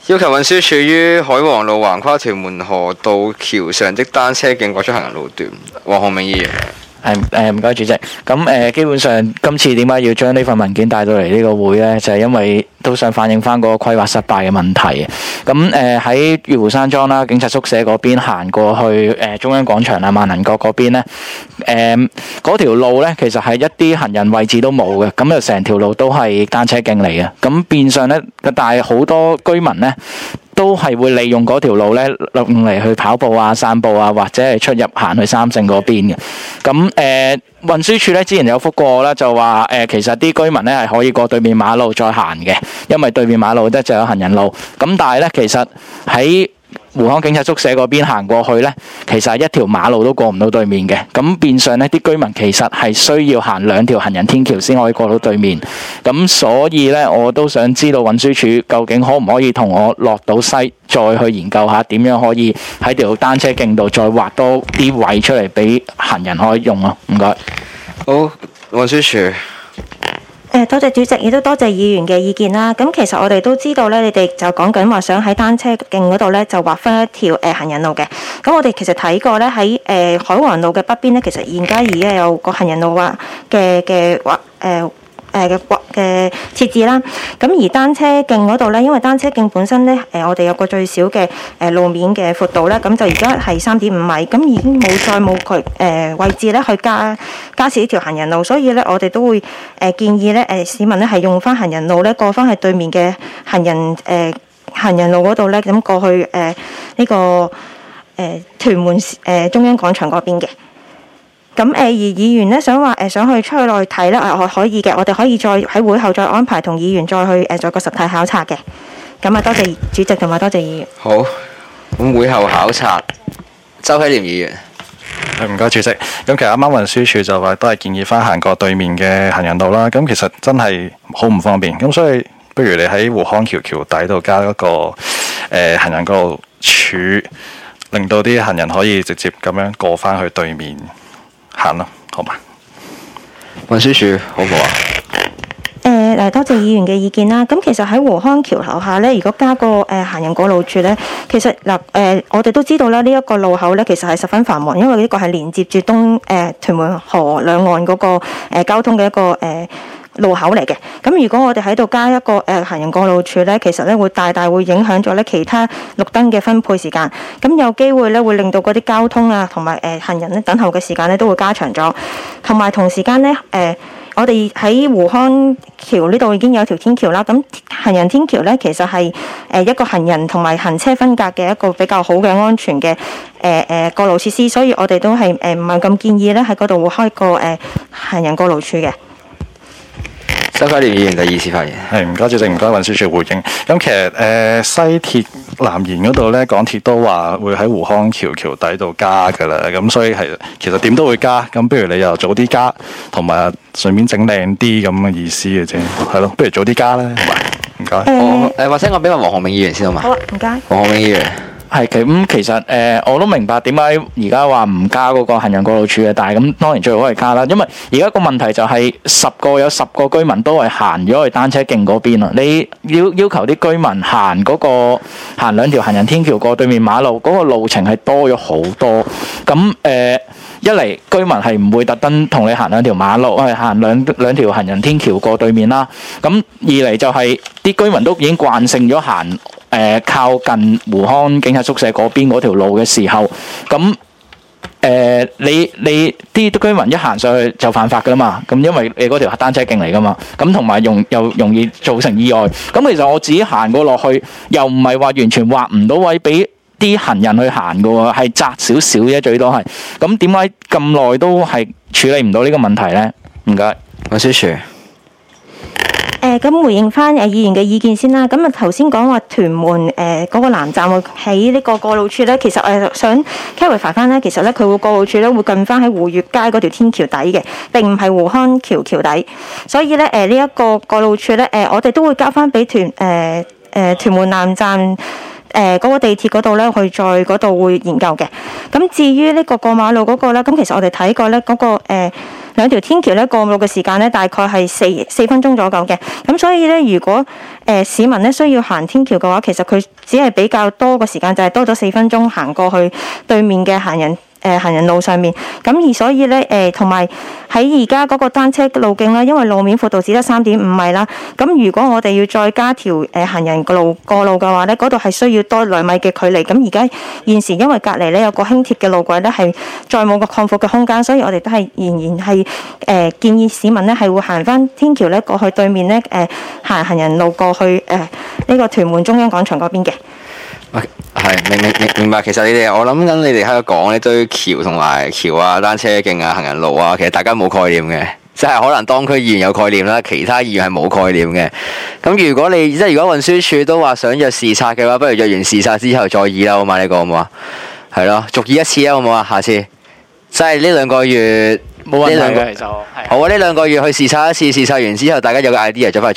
要求運輸署於海皇路橫跨屯門河道橋上的單車徑改出行人路段。黃浩銘議員。 唔該主席。咁基本上今次點解要將呢份文件帶到嚟呢個會呢？就係因為都想反映翻嗰個規劃失敗嘅問題。咁喺御湖山莊啦、警察宿舍嗰邊行過去中央廣場啊、萬能角嗰邊呢，嗰條路呢，其實係一啲行人位置都冇嘅，咁就成條路都係單車徑嚟嘅。咁變相呢，但係好多居民呢，都係會利用嗰條路咧，用嚟去跑步啊、散步啊，或者係出入行去三聖嗰邊嘅。咁運輸署咧之前有覆過啦，就話其實啲居民咧係可以過對面馬路再行嘅，因為對面馬路咧就有行人路。咁但係咧，其實喺湖康警察宿舍嗰邊行過去呢，其實係一條馬路都過唔到對面嘅。咁變相呢啲居民其實係需要行2條行人天橋先可以過到對面。咁所以呢，我都想知道運輸署究竟可唔可以同我落到西，再去研究下點樣可以喺條單車徑度再劃多啲位出嚟俾行人可以用咯。唔該。 好，運輸署。 多謝主席，亦都多謝議員嘅意見啦。咁其實我哋都知道咧，你哋就講緊話想喺單車徑嗰度咧就劃分一條行人路嘅。咁我哋其實睇過咧喺海皇路嘅北邊咧，其實現家已經有個行人路嘅設置啦。咁而單車徑嗰度咧，因為單車徑本身咧我哋有個最少嘅路面嘅闊度咧，咁就而家係3.5米，咁已經冇位置咧去加設呢條行人路，所以咧我哋都會建議咧市民咧係用翻行人路咧過翻去對面嘅行人路嗰度咧，咁過去呢個屯門中央廣場嗰邊嘅。咁而議員咧想去出去內睇咧，可以嘅，我哋可以再喺會後再安排同議員再去做個實體考察嘅。咁啊，多謝主席同埋多謝議員。 好，咁會後考察，周希廉議員。 唔該主席。咁其實啱啱運輸署就話都係建議翻行過對面嘅行人道啦。咁其實真係好唔方便。咁所以不如你喺湖康橋底度加一個行人嗰度柱，令到啲行人可以直接咁樣過翻去對面行咯，好嘛？ 運輸署好唔好啊？ 多謝議員嘅意見啦。咁其實喺湖康橋樓下咧，如果加個行人過路處咧，其實我哋都知道啦，呢一個路口咧其實係十分繁忙，因為呢個係連接住屯門河兩岸嗰個交通嘅一個路口嚟嘅。咁如果我哋喺度加一個行人過路處咧，其實咧會大大會影響咗咧其他綠燈嘅分配時間。咁有機會咧會令到嗰啲交通啊同埋行人咧等候嘅時間咧都會加長咗。同時間咧我哋喺湖康橋呢度已經有條天橋啦。咁行人天橋咧其實係一個行人同埋行車分隔嘅一個比較好嘅安全嘅過路設施，所以我哋都係唔係咁建議咧喺嗰度會開個行人過路處嘅。 周啟廉議員第二次發言。 係，唔該主席，唔該運輸署回應。咁其實西鐵南延嗰度咧，港鐵都話會喺湖康橋底度加㗎啦。咁所以其實點都會加。咁不如你又早啲加，同埋順便整靚啲咁嘅意思嘅啫。係咯，不如早啲加啦。唔該。 或者我俾埋黃浩銘議員先好嘛？ 好啊，唔該。 黃浩銘議員。 係咁，其實我都明白點解而家話唔加嗰個行人過路處嘅，但係咁當然最好係加啦，因為而家個問題就係有10個居民都係行咗去單車徑嗰邊啦。你要求啲居民行2條行人天橋過對面馬路，嗰個路程係多咗好多。咁一嚟居民係唔會特登同你行2條馬路，係行兩條行人天橋過對面啦。咁二嚟就係啲居民都已經慣性咗行靠近湖康警察宿舍嗰邊嗰條路嘅時候，咁你啲居民一行上去就犯法噶啦嘛。咁因為你嗰條單車徑嚟噶嘛，咁同埋又容易造成意外。咁其實我自己行過落去，又唔係話完全劃唔到位俾啲行人去行噶喎，係窄少少啫，最多係。咁點解咁耐都係處理唔到呢個問題呢？唔該， 運輸署。 咁回應翻議員嘅意見先啦。咁啊頭先講話屯門嗰個南站會喺呢個過路處咧，其實想 clarify 翻咧，其實咧佢會過路處咧會近翻喺湖悅街嗰條天橋底嘅，並唔係湖康橋底。所以咧呢一個過路處咧我哋都會交翻俾屯門南站嗰個地鐵嗰度咧，去再嗰度會研究嘅。咁至於呢個過馬路嗰個咧，咁其實我哋睇過咧嗰個兩條天橋咧過馬路嘅時間咧，大概係四分鐘左右嘅。咁所以咧，如果市民咧需要行天橋嘅話，其實佢只係比較多個時間，就係多咗4分鐘行過去對面嘅行人路上面。咁而所以咧同埋喺而家嗰個單車路徑啦，因為路面闊度只得3.5米啦。咁如果我哋要再加條行人路過路嘅話咧，嗰度係需要多2米嘅距離。咁而家現時因為隔離咧有個輕鐵嘅路軌咧，係再冇個擴闊嘅空間，所以我哋都係仍然係建議市民咧係會行翻天橋咧過去對面咧行人路過去呢個屯門中央廣場嗰邊嘅。 係明白。其實我諗緊你哋喺度講呢堆橋同埋橋啊、單車徑啊、行人路啊，其實大家冇概念嘅，即係可能當區議員有概念啦，其他議員係冇概念嘅。咁如果運輸署都話想約視察嘅話，不如約完視察之後再議啦，好嘛？呢個好唔好啊？係咯，逐議一次啊，好唔好啊？下次即係呢2個月冇問題嘅，其實好啊！呢2個月去視察一次，視察完之後大家有個 idea 再翻嚟